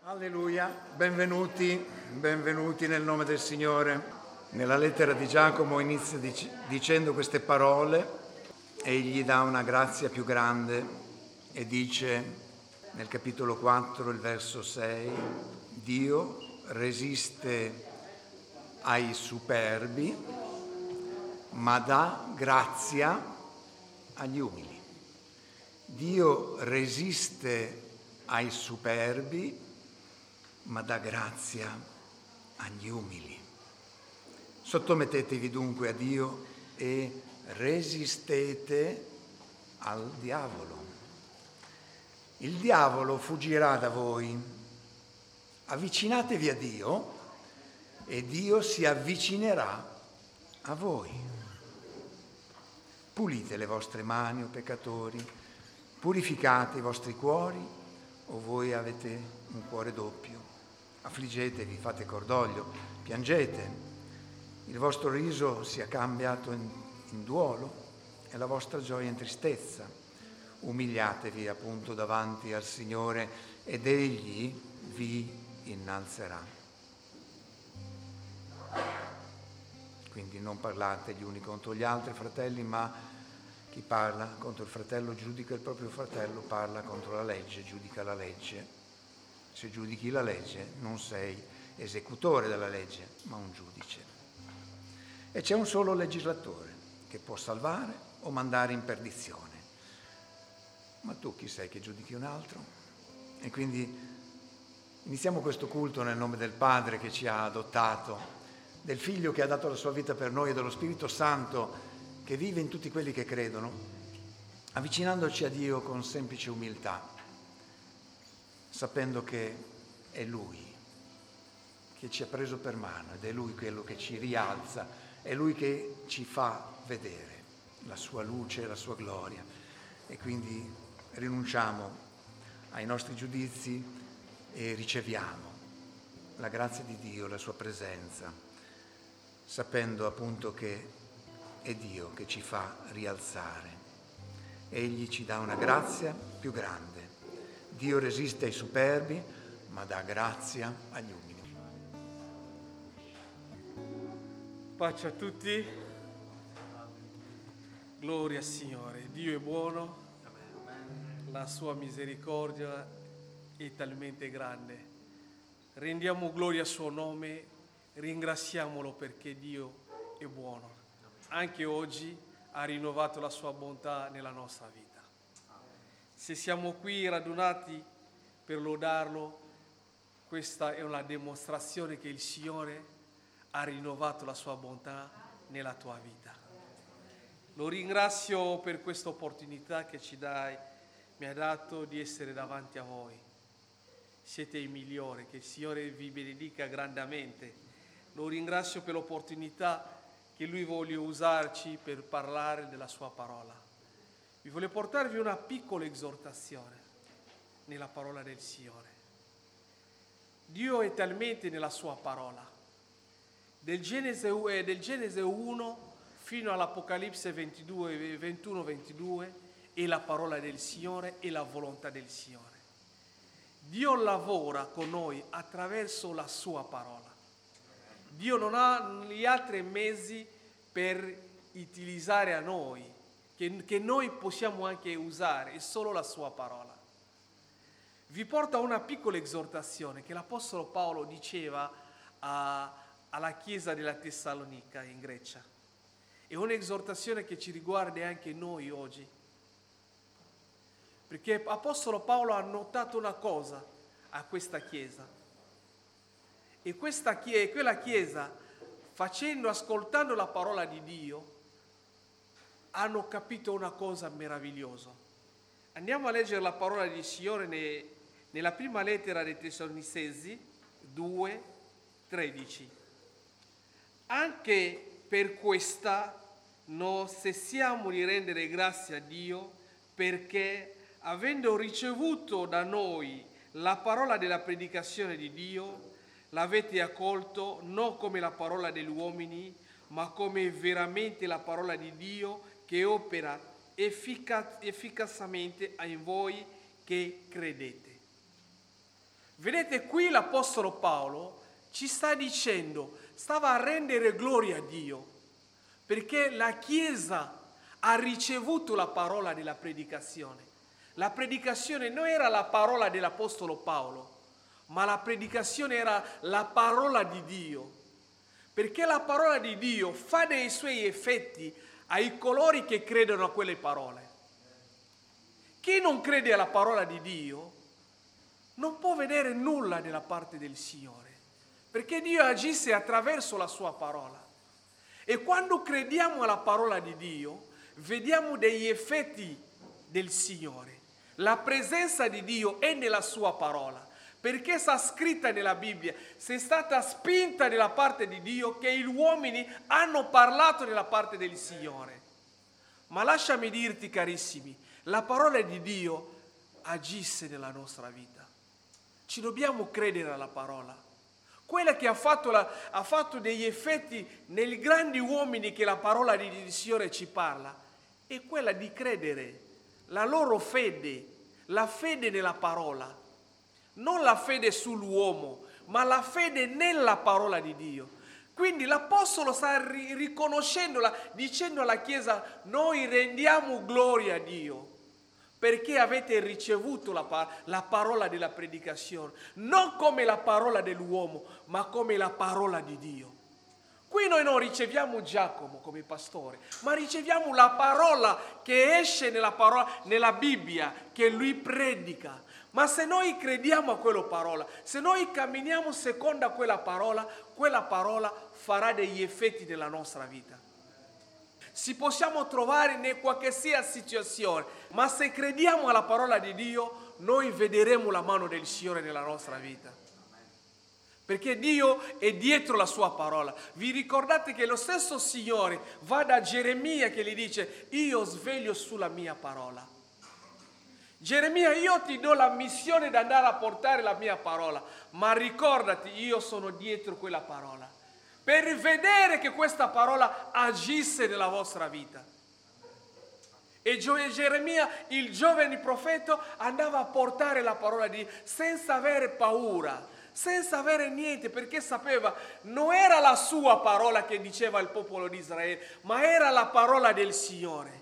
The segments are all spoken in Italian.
Alleluia, benvenuti nel nome del Signore. Nella lettera di Giacomo inizia dicendo queste parole e gli dà una grazia più grande e dice nel capitolo 4, il verso 6, Dio resiste ai superbi, ma dà grazia agli umili. Dio resiste ai superbi, ma dà grazia agli umili. Sottomettetevi dunque a Dio e resistete al diavolo. Il diavolo fuggirà da voi. Avvicinatevi a Dio e Dio si avvicinerà a voi. Pulite le vostre mani, o peccatori, purificate i vostri cuori, o voi avete un cuore doppio. Affliggetevi, fate cordoglio, piangete, il vostro riso sia cambiato in duolo e la vostra gioia in tristezza. Umiliatevi appunto davanti al Signore ed Egli vi innalzerà. Quindi non parlate gli uni contro gli altri, fratelli, ma chi parla contro il fratello giudica il proprio fratello, parla contro la legge, giudica la legge. Se giudichi la legge non sei esecutore della legge, ma un giudice. E c'è un solo legislatore che può salvare o mandare in perdizione. Ma tu chi sei che giudichi un altro? E quindi iniziamo questo culto nel nome del Padre che ci ha adottato, del Figlio che ha dato la sua vita per noi e dello Spirito Santo che vive in tutti quelli che credono, avvicinandoci a Dio con semplice umiltà, sapendo che è Lui che ci ha preso per mano ed è Lui quello che ci rialza, è Lui che ci fa vedere la sua luce e la sua gloria. E quindi rinunciamo ai nostri giudizi e riceviamo la grazia di Dio, la sua presenza, sapendo appunto che è Dio che ci fa rialzare. Egli ci dà una grazia più grande. Dio resiste ai superbi, ma dà grazia agli umili. Pace a tutti. Gloria al Signore. Dio è buono. La sua misericordia è talmente grande. Rendiamo gloria al suo nome, ringraziamolo perché Dio è buono. Anche oggi ha rinnovato la sua bontà nella nostra vita. Se siamo qui radunati per lodarlo, questa è una dimostrazione che il Signore ha rinnovato la sua bontà nella tua vita. Lo ringrazio per questa opportunità che mi ha dato di essere davanti a voi. Siete i migliori, che il Signore vi benedica grandemente. Lo ringrazio per l'opportunità che Lui vuole usarci per parlare della sua parola. Vi voglio portarvi una piccola esortazione nella parola del Signore. Dio è talmente nella sua parola, del Genesi 1 fino all'Apocalisse 21-22 è la parola del Signore e la volontà del Signore. Dio lavora con noi attraverso la sua parola. Dio non ha gli altri mezzi per utilizzare a noi, che noi possiamo anche usare, è solo la sua parola. Vi porto a una piccola esortazione che l'Apostolo Paolo diceva alla chiesa della Tessalonica in Grecia. È un'esortazione che ci riguarda anche noi oggi. Perché l'Apostolo Paolo ha notato una cosa a questa chiesa. E quella chiesa, ascoltando la parola di Dio, hanno capito una cosa meravigliosa. Andiamo a leggere la parola del Signore nella prima lettera dei Tessalonicesi 2:13. Anche per questa non cessiamo di rendere grazie a Dio, perché avendo ricevuto da noi la parola della predicazione di Dio, l'avete accolto non come la parola degli uomini, ma come veramente la parola di Dio che opera efficacemente in voi che credete. Vedete, qui l'Apostolo Paolo ci sta dicendo, stava a rendere gloria a Dio, perché la Chiesa ha ricevuto la parola della predicazione. La predicazione non era la parola dell'Apostolo Paolo, ma la predicazione era la parola di Dio, perché la parola di Dio fa dei suoi effetti ai coloro che credono a quelle parole. Chi non crede alla parola di Dio non può vedere nulla della parte del Signore, perché Dio agisce attraverso la sua parola. E quando crediamo alla parola di Dio, vediamo degli effetti del Signore. La presenza di Dio è nella sua parola, perché sta scritta nella Bibbia, se è stata spinta nella parte di Dio, che gli uomini hanno parlato nella parte del Signore. Ma lasciami dirti, carissimi, la parola di Dio agisse nella nostra vita. Ci dobbiamo credere alla parola. Quella che ha fatto degli effetti nei grandi uomini che la parola di Signore ci parla, è quella di credere, la loro fede, la fede nella parola. Non la fede sull'uomo, ma la fede nella parola di Dio. Quindi l'Apostolo sta riconoscendola, dicendo alla Chiesa, noi rendiamo gloria a Dio, perché avete ricevuto la parola della predicazione, non come la parola dell'uomo, ma come la parola di Dio. Qui noi non riceviamo Giacomo come pastore, ma riceviamo la parola che esce nella Bibbia, che lui predica. Ma se noi crediamo a quella parola, se noi camminiamo secondo quella parola farà degli effetti nella nostra vita. Si possiamo trovare in qualche sia situazione, ma se crediamo alla parola di Dio, noi vedremo la mano del Signore nella nostra vita. Perché Dio è dietro la sua parola. Vi ricordate che lo stesso Signore va da Geremia che gli dice, io sveglio sulla mia parola. Geremia, io ti do la missione di andare a portare la mia parola, ma ricordati, io sono dietro quella parola, per vedere che questa parola agisse nella vostra vita. E Geremia, il giovane profeta, andava a portare la parola di Dio senza avere paura, senza avere niente, perché sapeva, non era la sua parola che diceva il popolo di Israele, ma era la parola del Signore.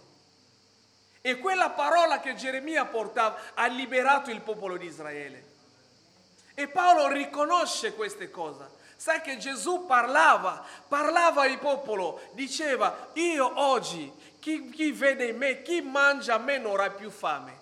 E quella parola che Geremia portava ha liberato il popolo di Israele. E Paolo riconosce queste cose. Sai che Gesù parlava al popolo, diceva, io oggi, chi vede in me, chi mangia a me non avrà più fame.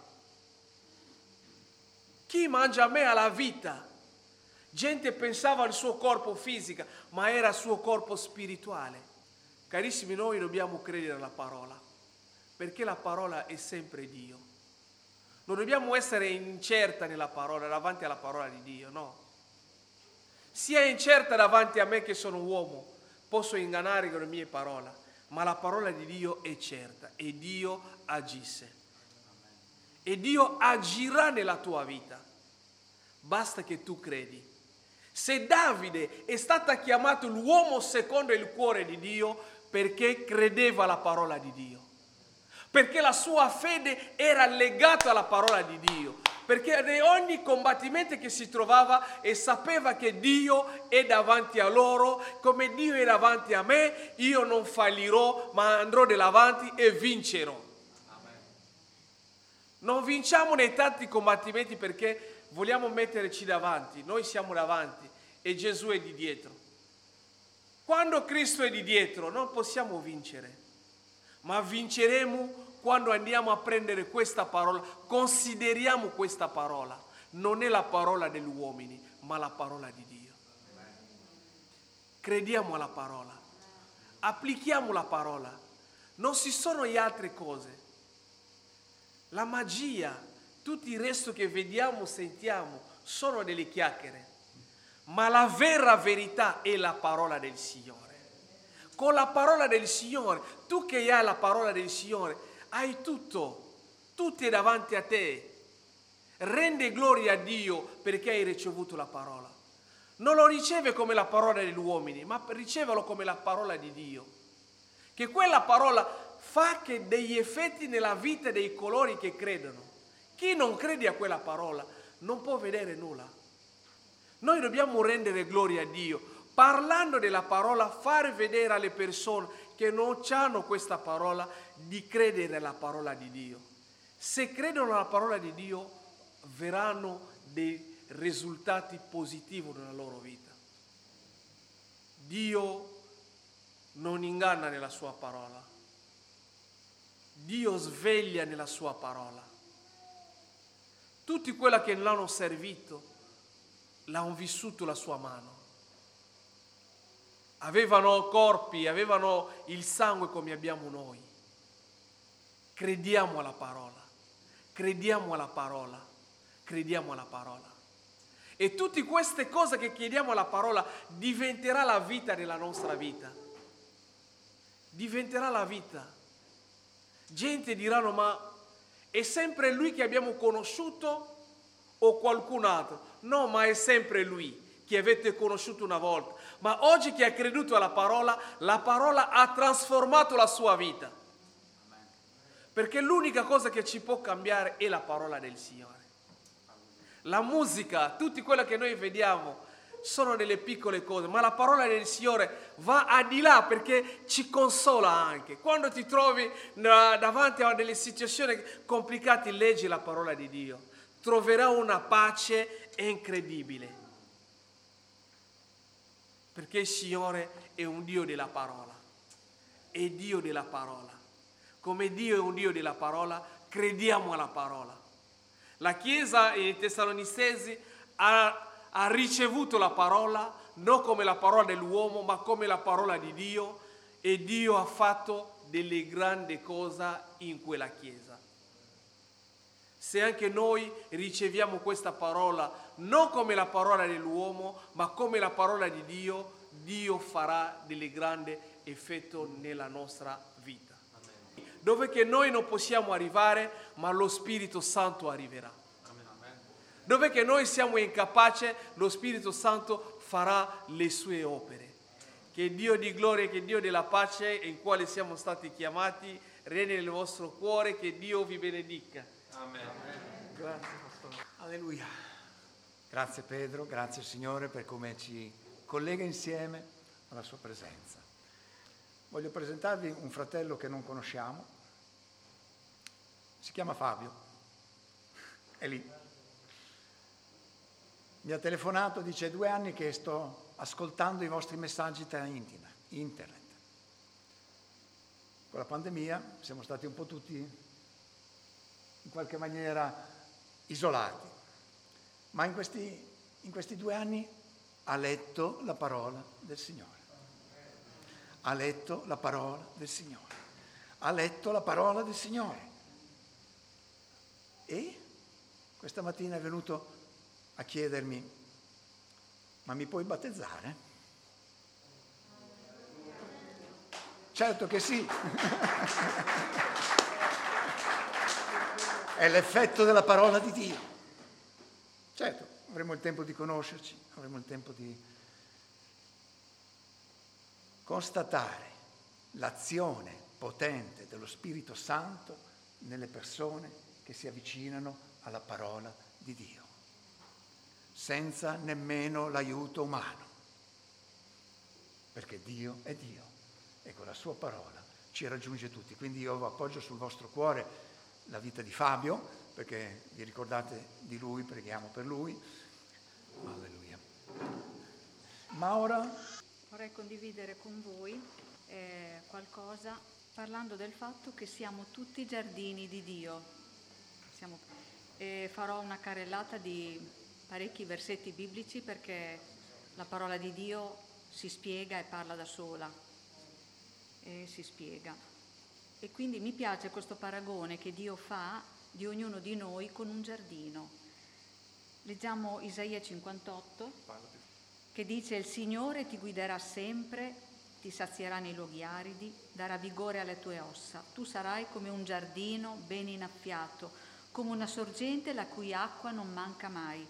Chi mangia a me ha la vita. Gente pensava al suo corpo fisico, ma era il suo corpo spirituale. Carissimi, noi dobbiamo credere alla parola, perché la parola è sempre Dio. Non dobbiamo essere incerta nella parola, davanti alla parola di Dio, no. Sia incerta davanti a me che sono uomo, posso ingannare con le mie parole, ma la parola di Dio è certa e Dio agisse. E Dio agirà nella tua vita. Basta che tu credi. Se Davide è stato chiamato l'uomo secondo il cuore di Dio, perché credeva alla parola di Dio. Perché la sua fede era legata alla parola di Dio, perché in ogni combattimento che si trovava e sapeva che Dio è davanti a loro, come Dio è davanti a me, io non fallirò, ma andrò davanti e vincerò. Amen. Non vinciamo nei tanti combattimenti perché vogliamo metterci davanti, noi siamo davanti e Gesù è di dietro. Quando Cristo è di dietro non possiamo vincere, ma vinceremo quando andiamo a prendere questa parola, consideriamo questa parola. Non è la parola degli uomini, ma la parola di Dio. Crediamo alla parola, applichiamo la parola. Non ci sono le altre cose. La magia, tutto il resto che vediamo, sentiamo, sono delle chiacchiere. Ma la vera verità è la parola del Signore. Con la parola del Signore, tu che hai la parola del Signore, hai tutto è davanti a te. Rende gloria a Dio perché hai ricevuto la parola. Non lo riceve come la parola degli uomini, ma ricevelo come la parola di Dio. Che quella parola fa che degli effetti nella vita dei colori che credono. Chi non crede a quella parola non può vedere nulla. Noi dobbiamo rendere gloria a Dio, parlando della parola, fare vedere alle persone che non hanno questa parola di credere nella parola di Dio. Se credono nella parola di Dio, verranno dei risultati positivi nella loro vita. Dio non inganna nella sua parola. Dio sveglia nella sua parola. Tutti quelli che l'hanno servito l'hanno vissuto la sua mano. Avevano corpi, avevano il sangue come abbiamo noi. Crediamo alla parola, crediamo alla parola, crediamo alla parola. E tutte queste cose che chiediamo alla parola diventerà la vita della nostra vita. Diventerà la vita. Gente diranno, ma è sempre lui che abbiamo conosciuto o qualcun altro? No, ma è sempre lui che avete conosciuto una volta. Ma oggi che ha creduto alla parola, la parola ha trasformato la sua vita. Perché l'unica cosa che ci può cambiare è la parola del Signore. La musica, tutti quello che noi vediamo sono delle piccole cose, ma la parola del Signore va al di là perché ci consola anche. Quando ti trovi davanti a delle situazioni complicate, leggi la parola di Dio. Troverai una pace incredibile. Perché il Signore è un Dio della parola. È Dio della parola. Come Dio è un Dio della parola, crediamo alla parola. La Chiesa in Tessalonicesi ha ricevuto la parola non come la parola dell'uomo, ma come la parola di Dio, e Dio ha fatto delle grandi cose in quella Chiesa. Se anche noi riceviamo questa parola non come la parola dell'uomo, ma come la parola di Dio, Dio farà delle grandi effetti nella nostra vita. Dove che noi non possiamo arrivare, ma lo Spirito Santo arriverà. Dove che noi siamo incapaci, lo Spirito Santo farà le sue opere. Che Dio di gloria, che Dio della pace, in quale siamo stati chiamati, regni nel vostro cuore, che Dio vi benedica. Amen. Grazie, Pastore. Alleluia. Grazie Pedro, grazie Signore per come ci collega insieme alla sua presenza. Voglio presentarvi un fratello che non conosciamo. Si chiama Fabio. È lì. Mi ha telefonato, dice 2 anni che sto ascoltando i vostri messaggi tra internet. Con la pandemia siamo stati un po' tutti in qualche maniera isolati, ma in questi 2 anni ha letto la parola del Signore. Ha letto la parola del Signore. Ha letto la parola del Signore. E questa mattina è venuto a chiedermi, ma mi puoi battezzare? Certo che sì. È l'effetto della parola di Dio. Certo, avremo il tempo di conoscerci, avremo il tempo di constatare l'azione potente dello Spirito Santo nelle persone che si avvicinano alla parola di Dio, senza nemmeno l'aiuto umano, perché Dio è Dio e con la sua parola ci raggiunge tutti. Quindi io appoggio sul vostro cuore la vita di Fabio, perché vi ricordate di lui, preghiamo per lui. Alleluia. Ma ora vorrei condividere con voi qualcosa parlando del fatto che siamo tutti giardini di Dio. Farò una carrellata di parecchi versetti biblici perché la parola di Dio si spiega e parla da sola e si spiega. E quindi mi piace questo paragone che Dio fa di ognuno di noi con un giardino. Leggiamo Isaia 58 che dice: il Signore ti guiderà sempre, ti sazierà nei luoghi aridi, darà vigore alle tue ossa. Tu sarai come un giardino ben innaffiato, come una sorgente la cui acqua non manca mai.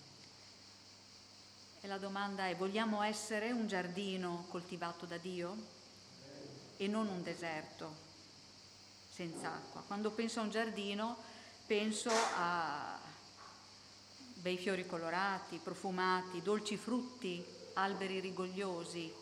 E la domanda è: vogliamo essere un giardino coltivato da Dio e non un deserto senza acqua? Quando penso a un giardino penso a bei fiori colorati, profumati, dolci frutti, alberi rigogliosi.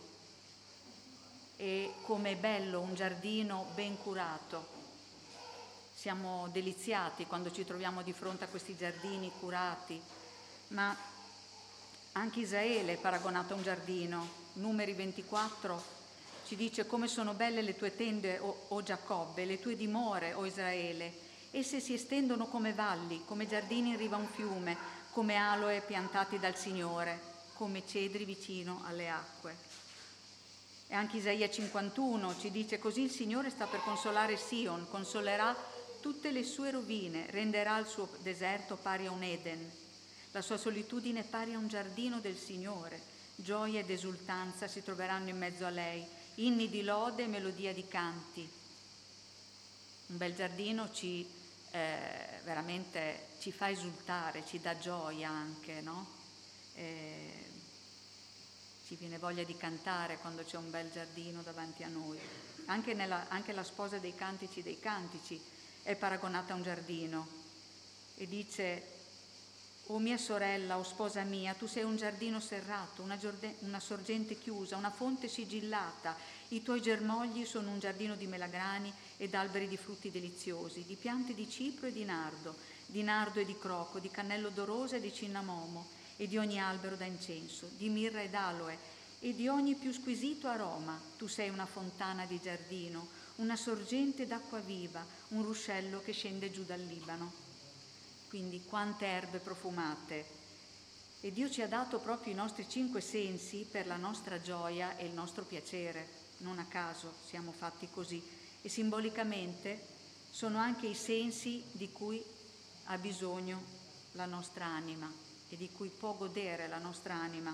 E come è bello un giardino ben curato. Siamo deliziati quando ci troviamo di fronte a questi giardini curati, ma anche Israele è paragonato a un giardino. Numeri 24 ci dice: come sono belle le tue tende, o Giacobbe, le tue dimore, o Israele. Esse si estendono come valli, come giardini in riva a un fiume, come aloe piantati dal Signore, come cedri vicino alle acque. E anche Isaia 51 ci dice: così il Signore sta per consolare Sion, consolerà tutte le sue rovine, renderà il suo deserto pari a un Eden, la sua solitudine pari a un giardino del Signore. Gioia ed esultanza si troveranno in mezzo a lei, inni di lode e melodia di canti. Un bel giardino veramente ci fa esultare, ci dà gioia anche, no? Ci viene voglia di cantare quando c'è un bel giardino davanti a noi. Anche la sposa dei cantici è paragonata a un giardino e dice: o mia sorella, o sposa mia, tu sei un giardino serrato, una sorgente chiusa, una fonte sigillata. I tuoi germogli sono un giardino di melagrani ed alberi di frutti deliziosi, di piante di cipro e di nardo e di croco, di cannello odoroso e di cinnamomo, e di ogni albero da incenso, di mirra ed aloe, e di ogni più squisito aroma. Tu sei una fontana di giardino, una sorgente d'acqua viva, un ruscello che scende giù dal Libano. Quindi quante erbe profumate. E Dio ci ha dato proprio i nostri 5 sensi per la nostra gioia e il nostro piacere. Non a caso siamo fatti così. E simbolicamente sono anche i sensi di cui ha bisogno la nostra anima e di cui può godere la nostra anima.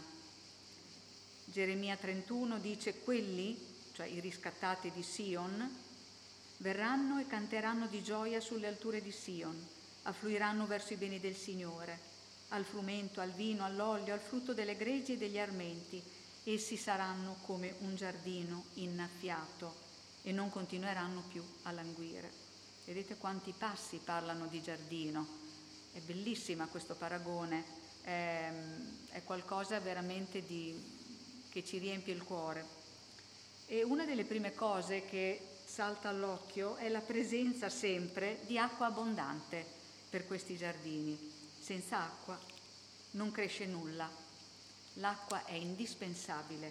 Geremia 31 dice: quelli, cioè i riscattati di Sion, verranno e canteranno di gioia sulle alture di Sion, affluiranno verso i beni del Signore, al frumento, al vino, all'olio, al frutto delle greggi e degli armenti. Essi saranno come un giardino innaffiato e non continueranno più a languire. Vedete quanti passi parlano di giardino. È bellissima questo paragone, è qualcosa veramente che ci riempie il cuore. E una delle prime cose che salta all'occhio è la presenza sempre di acqua abbondante per questi giardini. Senza acqua non cresce nulla. L'acqua è indispensabile.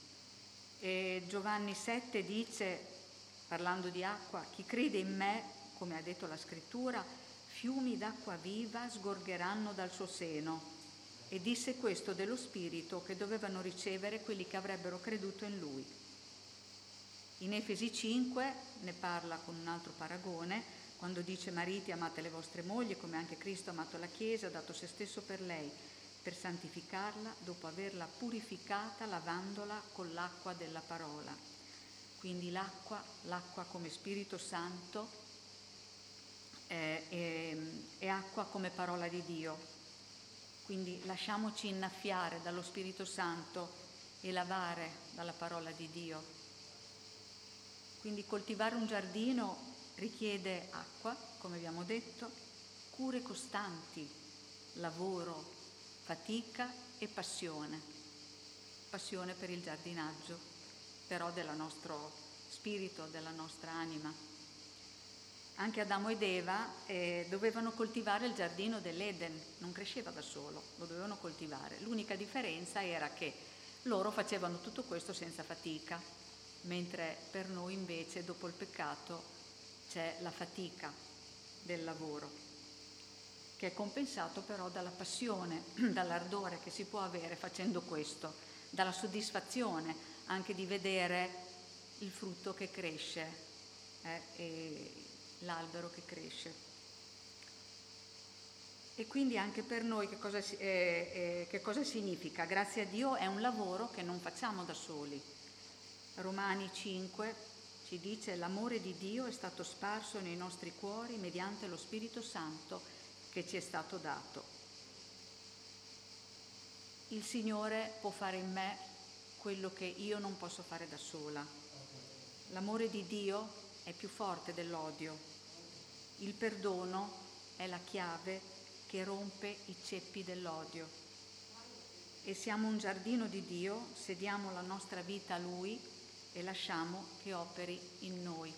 E Giovanni 7 dice, parlando di acqua: chi crede in me, come ha detto la scrittura, fiumi d'acqua viva sgorgeranno dal suo seno. E disse questo dello Spirito che dovevano ricevere quelli che avrebbero creduto in lui. In Efesi 5 ne parla con un altro paragone, quando dice: mariti, amate le vostre mogli come anche Cristo ha amato la Chiesa, ha dato se stesso per lei, per santificarla dopo averla purificata lavandola con l'acqua della parola. Quindi l'acqua come Spirito Santo è acqua come parola di Dio. Quindi lasciamoci innaffiare dallo Spirito Santo e lavare dalla parola di Dio. Quindi coltivare un giardino richiede acqua, come abbiamo detto, cure costanti, lavoro, fatica e passione. Passione per il giardinaggio, però del nostro spirito, della nostra anima. Anche Adamo ed Eva dovevano coltivare il giardino dell'Eden, non cresceva da solo, lo dovevano coltivare. L'unica differenza era che loro facevano tutto questo senza fatica, mentre per noi invece dopo il peccato c'è la fatica del lavoro, che è compensato però dalla passione, dall'ardore che si può avere facendo questo, dalla soddisfazione anche di vedere il frutto che cresce e l'albero che cresce. E quindi anche per noi che cosa significa? Grazie a Dio è un lavoro che non facciamo da soli. Romani 5 ci dice: l'amore di Dio è stato sparso nei nostri cuori mediante lo Spirito Santo che ci è stato dato. Il Signore può fare in me quello che io non posso fare da sola. L'amore di Dio è più forte dell'odio. Il perdono è la chiave che rompe i ceppi dell'odio. E siamo un giardino di Dio se diamo la nostra vita a Lui e lasciamo che operi in noi.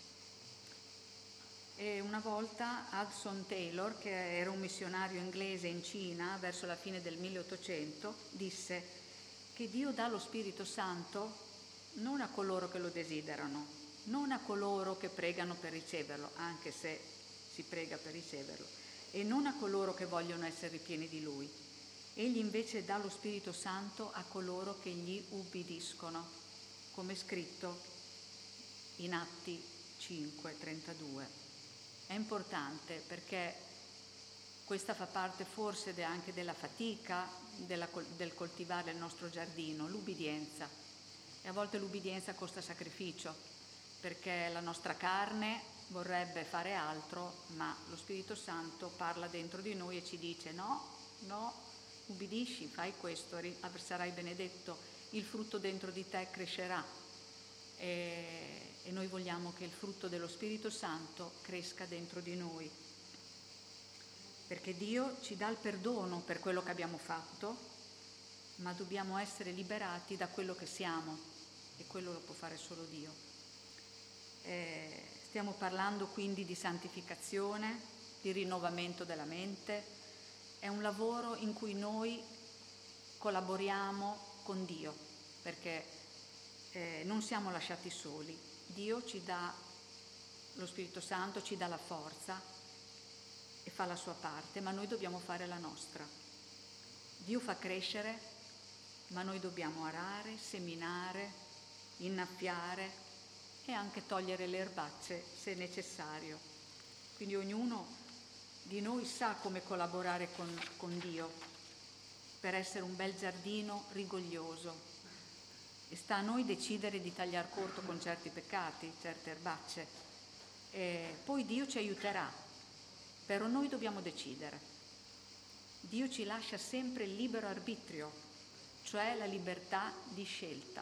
E una volta Hudson Taylor, che era un missionario inglese in Cina verso la fine del 1800, disse che Dio dà lo Spirito Santo non a coloro che lo desiderano, non a coloro che pregano per riceverlo, anche se si prega per riceverlo, e non a coloro che vogliono essere ripieni di Lui. Egli invece dà lo Spirito Santo a coloro che gli ubbidiscono, come è scritto in Atti 5:32. È importante perché questa fa parte forse anche della fatica del coltivare il nostro giardino, l'ubbidienza. E a volte l'ubbidienza costa sacrificio, perché la nostra carne vorrebbe fare altro, ma lo Spirito Santo parla dentro di noi e ci dice no, ubbidisci, fai questo, sarai benedetto, il frutto dentro di te crescerà. E noi vogliamo che il frutto dello Spirito Santo cresca dentro di noi, perché Dio ci dà il perdono per quello che abbiamo fatto, ma dobbiamo essere liberati da quello che siamo, e quello lo può fare solo Dio. Stiamo parlando quindi di santificazione, di rinnovamento della mente. È un lavoro in cui noi collaboriamo con Dio, perché non siamo lasciati soli. Dio ci dà lo Spirito Santo, ci dà la forza e fa la sua parte, ma noi dobbiamo fare la nostra. Dio fa crescere, ma noi dobbiamo arare, seminare, innaffiare e anche togliere le erbacce se necessario. Quindi ognuno di noi sa come collaborare con Dio per essere un bel giardino rigoglioso. E sta a noi decidere di tagliar corto con certi peccati, certe erbacce. E poi Dio ci aiuterà, però noi dobbiamo decidere. Dio ci lascia sempre il libero arbitrio, cioè la libertà di scelta.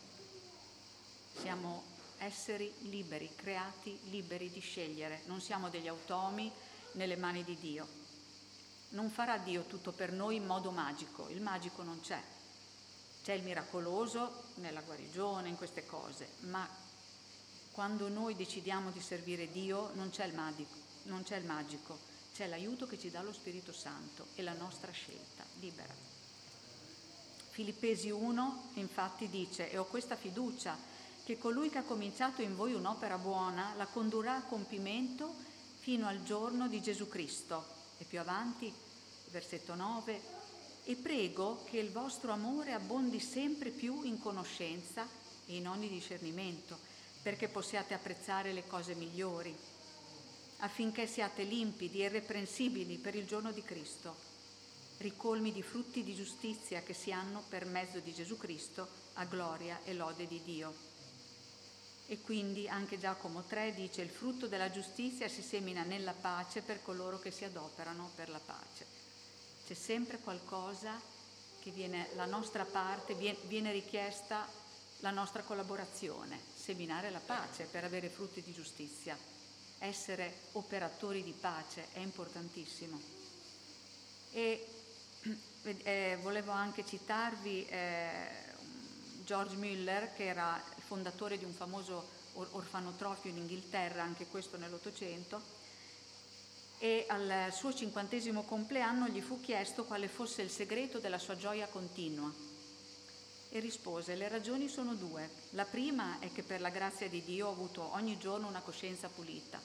Siamo esseri liberi, creati liberi di scegliere. Non siamo degli automi nelle mani di Dio. Non farà Dio tutto per noi in modo magico. Il magico non c'è. C'è il miracoloso nella guarigione, in queste cose, ma quando noi decidiamo di servire Dio non c'è il magico, c'è l'aiuto che ci dà lo Spirito Santo e la nostra scelta libera. Filippesi 1 infatti dice: e ho questa fiducia che colui che ha cominciato in voi un'opera buona la condurrà a compimento fino al giorno di Gesù Cristo. E più avanti, versetto 9: e prego che il vostro amore abbondi sempre più in conoscenza e in ogni discernimento, perché possiate apprezzare le cose migliori, affinché siate limpidi e irreprensibili per il giorno di Cristo, ricolmi di frutti di giustizia che si hanno per mezzo di Gesù Cristo a gloria e lode di Dio. E quindi anche Giacomo 3 dice: il frutto della giustizia si semina nella pace per coloro che si adoperano per la pace. C'è sempre qualcosa che viene, la nostra parte, viene richiesta la nostra collaborazione, seminare la pace per avere frutti di giustizia. Essere operatori di pace è importantissimo. E volevo anche citarvi George Muller, che era il fondatore di un famoso orfanotrofio in Inghilterra, anche questo nell'Ottocento, e al suo 50° compleanno gli fu chiesto quale fosse il segreto della sua gioia continua. E rispose: le ragioni sono due. La prima è che per la grazia di Dio ho avuto ogni giorno una coscienza pulita.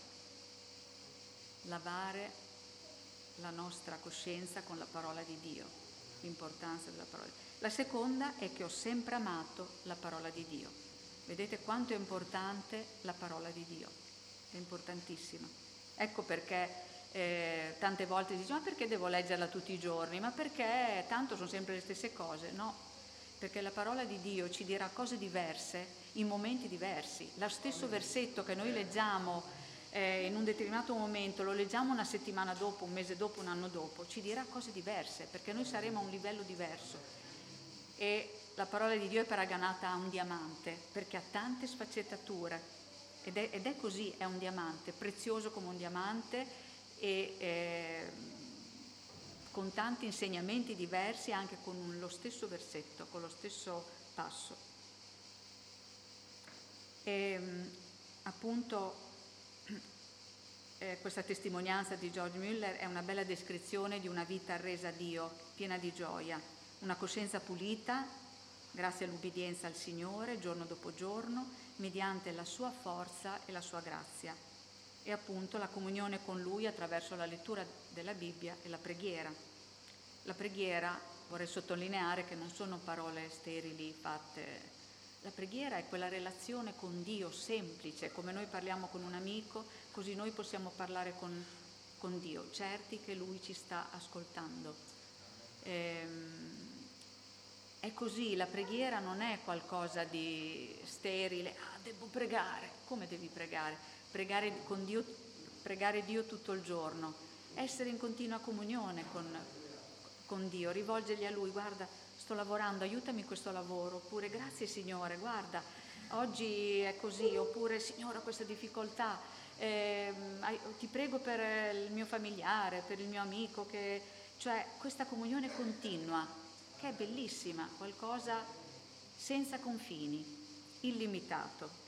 Lavare la nostra coscienza con la parola di Dio, l'importanza della parola. La seconda è che ho sempre amato la parola di Dio. Vedete quanto è importante la parola di Dio, è importantissima. Ecco perché tante volte dice: ma perché devo leggerla tutti i giorni? Ma perché tanto sono sempre le stesse cose? No, perché la parola di Dio ci dirà cose diverse in momenti diversi. Lo stesso versetto che noi leggiamo in un determinato momento, lo leggiamo una settimana dopo, un mese dopo, un anno dopo, ci dirà cose diverse, perché noi saremo a un livello diverso. E la parola di Dio è paragonata a un diamante, perché ha tante sfaccettature, ed è così, è un diamante, prezioso come un diamante, e con tanti insegnamenti diversi, anche con lo stesso versetto, con lo stesso passo. E appunto questa testimonianza di George Mueller è una bella descrizione di una vita resa a Dio, piena di gioia, una coscienza pulita, grazie all'ubbidienza al Signore, giorno dopo giorno, mediante la sua forza e la sua grazia. E appunto la comunione con Lui attraverso la lettura della Bibbia e la preghiera. La preghiera, vorrei sottolineare che non sono parole sterili fatte. La preghiera è quella relazione con Dio semplice, come noi parliamo con un amico, così noi possiamo parlare con Dio, certi che Lui ci sta ascoltando. È così, la preghiera non è qualcosa di sterile, devo pregare. Come devi pregare? Pregare con Dio, pregare Dio tutto il giorno, essere in continua comunione con Dio, rivolgergli a Lui, guarda, sto lavorando, aiutami in questo lavoro, oppure grazie Signore, guarda, oggi è così, oppure Signore ho questa difficoltà, ti prego per il mio familiare, per il mio amico, cioè questa comunione continua, che è bellissima, qualcosa senza confini, illimitato.